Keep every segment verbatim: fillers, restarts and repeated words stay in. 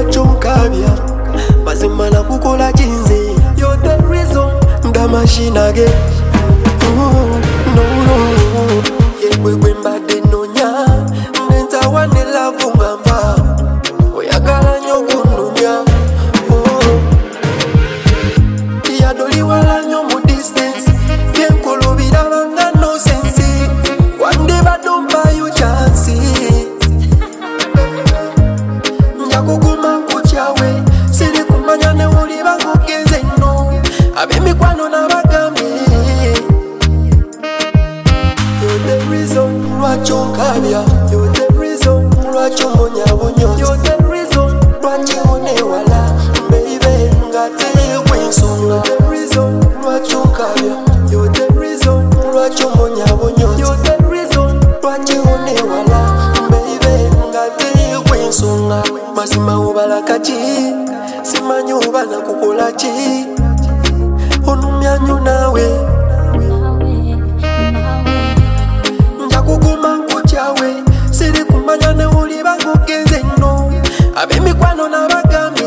lwachunkabya mazima nakukola chinze. You're the reason ndamashina ge no no yewe gwembade nonya nenza wanela kungamba oyagala nyo kununya yadoli wala nyo mu distance byenkolo birabanga no sense one day I don't buy you chance nyakuguma kuchawe siri kumanya ne uli bakugeze no abemikwano nabagambe. You're the reason lwachunkabya, you're the reason lwachumbonyabonyo, you're the reason lwachiwonewala baby ngate winsonga. You're the reason lwachunkabya, you're the reason lwachumbonyabonyo, you're the reason lwachiwonewala baby ngate winsonga. Mazima ubala kachi simanyi ubala kukola chi onumyanyu nawe njakuguma nkuchawe siri kumanya ne uli bakugeze no abemikwano nabagambe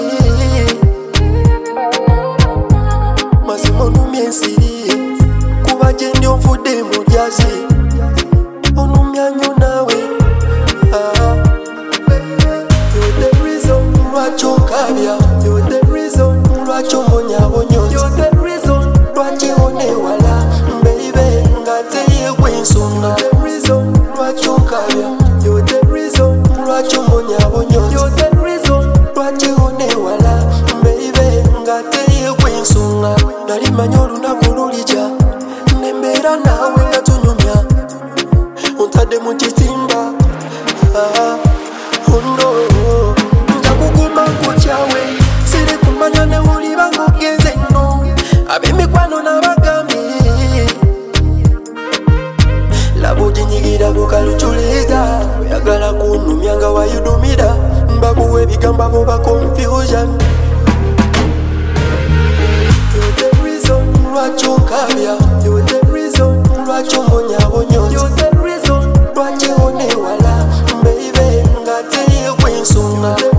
mazima onumya ensiri kuba gye ndi onfudde mujazi onumyanyu nawe ah. You're the reason lwachunkabya, you're the reason lwachumbonyabonyo, you're the reason lwachiwonewala baby ngate winsonga. You're the reason lwachunkabya, you're the reason lwachumbonyabonyo, you're the reason lwachiwonewala baby ngate winsonga. Nali manyi olunaku lulija nembeera naawe nga tunyumya ontadde mu kitimba ah. Oh no, njakuguma kuchawe siri kumanya ne uli bakugeze no abemikwano nabagambe labo jinyigira kukaluchuliza oyagala kunumya nga wayudumira mbakuwa ebigamba boba confusion. You're the reason lwachunkabya, you're the reason lwachumbonyabonyo, you're the reason lwachiwonewala baby ngate winsonga.